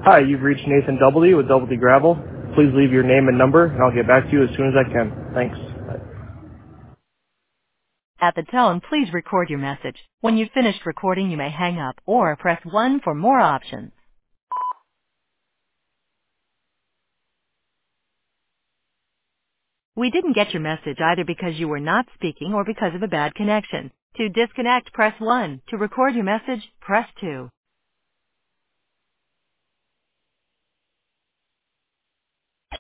Hi, you've reached Nathan Doubledy with Doubledy Gravel. Please leave your name and number, and I'll get back to you as soon as I can. Thanks. Bye. At the tone, please record your message. When you've finished recording, you may hang up or press 1 for more options. We didn't get your message either because you were not speaking or because of a bad connection. To disconnect, press 1. To record your message, press 2.